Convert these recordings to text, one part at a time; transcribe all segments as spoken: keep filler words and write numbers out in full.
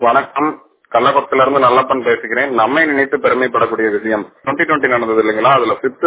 வணக்கம். கள்ளக்குளத்துல இருந்து நல்லப்பன் பேசுகிறேன். நம்மை நினைத்து பெருமைப்படக்கூடிய விஷயம் டுவெண்ட்டி டுவெண்ட்டி நடந்தது இல்லைங்களா? அதுல fifth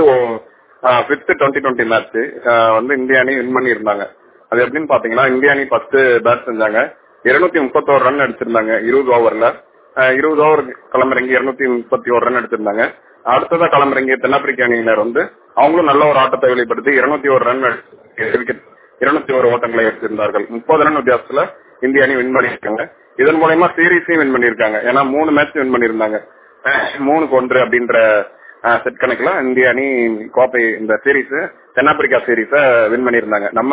fifth twenty twenty match வந்து இந்திய அணி வின் பண்ணி இருந்தாங்க. அது எப்படின்னு பாத்தீங்கன்னா, இந்திய அணி ஃபர்ஸ்ட் பேட் செஞ்சாங்க. இருநூத்தி முப்பத்தோரு ரன் அடிச்சிருந்தாங்க இருபது ஓவர்ல. இருபது ஓவர் களமிறங்கி இருநூத்தி முப்பத்தி ஒரு ரன் எடுத்திருந்தாங்க. அடுத்ததா களமிறங்கிய தென்னாப்பிரிக்க அணியினர் வந்து அவங்களும் நல்ல ஒரு ஆட்டத்தை வெளிப்படுத்தி இருநூத்தி ஒரு ரன் விக்கெட் இருநூத்தி ஒரு ஓட்டங்களை எடுத்திருந்தார்கள். முப்பது ரன் வித்தியாசத்துல இந்திய அணி வின் பண்ணிருக்காங்க. இதன் மூலமா சீரீஸையும் வின் பண்ணிருக்காங்க. ஏன்னா மூணு மேட்ச் வின் பண்ணிருந்தாங்க. மூணுக்கு ஒன்று அப்படின்ற செட் கணக்குல இந்திய அணி கோப்பை இந்த சீரீஸ் தென்னாப்பிரிக்கா சீரீஸ வின் பண்ணிருந்தாங்க. நம்ம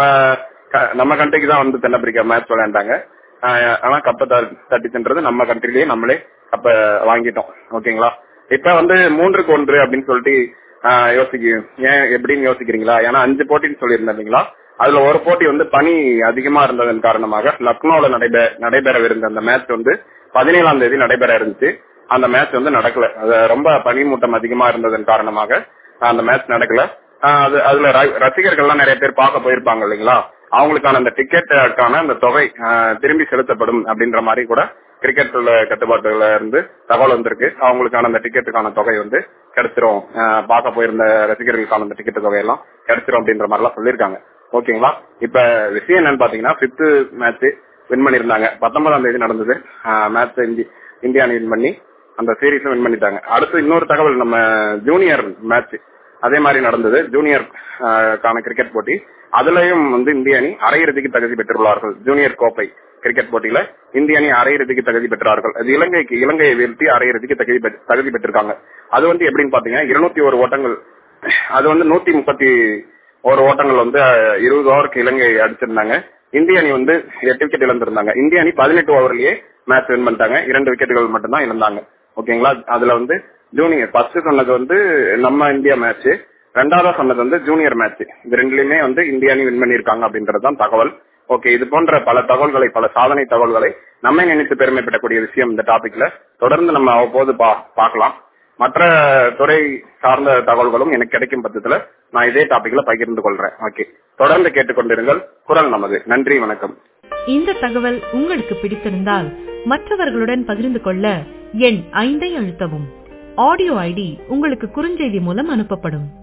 நம்ம கண்ட்ரிக்கு தான் வந்து தென்னாப்பிரிக்கா மேட்ச் விளையாண்டாங்க. ஆனா கப்ப தட்டி சென்றது நம்ம கண்ட்ரிலேயே நம்மளே கப்ப வாங்கிட்டோம். ஓகேங்களா? இப்ப வந்து மூன்றுக்கு ஒன்று அப்படின்னு சொல்லிட்டு யோசிக்க ஏன் எப்படின்னு யோசிக்கிறீங்களா? ஏன்னா அஞ்சு போட்டின்னு சொல்லியிருந்தீங்களா? அதுல ஒரு போட்டி வந்து பனி அதிகமா இருந்ததன் காரணமாக லக்னோல நடைபெற நடைபெறவிருந்த அந்த மேட்ச் வந்து பதினேழாம் தேதி நடைபெற இருந்துச்சு. அந்த மேட்ச் வந்து நடக்கல. அது ரொம்ப பனிமூட்டம் அதிகமா இருந்ததன் காரணமாக அந்த மேட்ச் நடக்கல. அது அதுல ரசிகர்கள்லாம் நிறைய பேர் பார்க்க போயிருப்பாங்க இல்லைங்களா? அவங்களுக்கான அந்த டிக்கெட்டுக்கான அந்த தொகை திரும்பி செலுத்தப்படும் அப்படின்ற மாதிரி கூட கிரிக்கெட் கட்டுப்பாட்டுல இருந்து தகவல் வந்திருக்கு. அவங்களுக்கான அந்த டிக்கெட்டுக்கான தொகை வந்து கிடைச்சிரும், பார்க்க போயிருந்த ரசிகர்களுக்கான அந்த டிக்கெட் தொகையெல்லாம் கிடைச்சிரும் அப்படின்ற மாதிரி எல்லாம் சொல்லியிருக்காங்க. ஓகேங்களா? இப்ப விஷயம் என்னன்னு பாத்தீங்கன்னா, பிப்த் மேட்ச் வின் பண்ணிருந்தாங்க. பத்தொன்பதாம் தேதி நடந்தது மேட்ச். இந்தியா அணி வின் பண்ணி அந்த சீரீஸ் வின் பண்ணிட்டாங்க. அடுத்து இன்னொரு தகவல், நம்ம ஜூனியர் மேட்ச் அதே மாதிரி நடந்தது. ஜூனியர் கான கிரிக்கெட் போட்டி, அதுலயும் வந்து இந்திய அணி அரையிறுதிக்கு தகுதி பெற்றுள்ளார்கள். ஜூனியர் கோப்பை கிரிக்கெட் போட்டியில இந்திய அணி அரையிறுதிக்கு தகுதி பெற்றார்கள். அது இலங்கைக்கு இலங்கையை வீழ்த்தி அரையிறுதிக்கு தகுதி தகுதி பெற்றிருக்காங்க. அது வந்து எப்படின்னு பாத்தீங்கன்னா, இருநூத்தி ஒரு ஓட்டங்கள், அது வந்து நூத்தி முப்பத்தி ஒரு ஓட்டங்கள் வந்து இருபது ஓவருக்கு இலங்கை அடிச்சிருந்தாங்க. இந்திய அணி வந்து எட்டு விக்கெட் இழந்திருந்தாங்க. இந்திய அணி பதினெட்டு ஓவர்லயே மேட்ச் வின் பண்ணிட்டாங்க. இரண்டு விக்கெட்டுகள் மட்டும்தான் இழந்தாங்க. ஓகேங்களா? அதுல வந்து ஜூனியர் ஃபர்ஸ்ட் சொன்னது வந்து நம்ம இந்தியா மேட்ச், ரெண்டாவதா சொன்னது வந்து ஜூனியர் மேட்ச். இது ரெண்டுலயுமே வந்து இந்திய அணி வின் பண்ணிருக்காங்க அப்படின்றதுதான் தகவல். ஓகே, இது போன்ற பல தகவல்களை, பல சாதனை தகவல்களை நம்மை நினைத்து பெருமைப்படக்கூடிய விஷயம் இந்த டாபிக்ல தொடர்ந்து நம்ம அவ்வப்போது பார்க்கலாம். மற்ற துறை சார்ந்த தகவல்களும் எனக்கு கிடைக்கும் பட்சத்துல நான் இதே டாபிக்ல பகிர்ந்து கொள்றேன். ஓகே, தொடர்ந்து கேட்டுக்கொண்டிருங்கள் குரல் நமது. நன்றி, வணக்கம். இந்த தகவல் உங்களுக்கு பிடித்திருந்தால் மற்றவர்களுடன் பகிர்ந்து கொள்ள எண் ஐந்தை அழுத்தவும். ஆடியோ ஐடி உங்களுக்கு குறுஞ்செய்தி மூலம் அனுப்பப்படும்.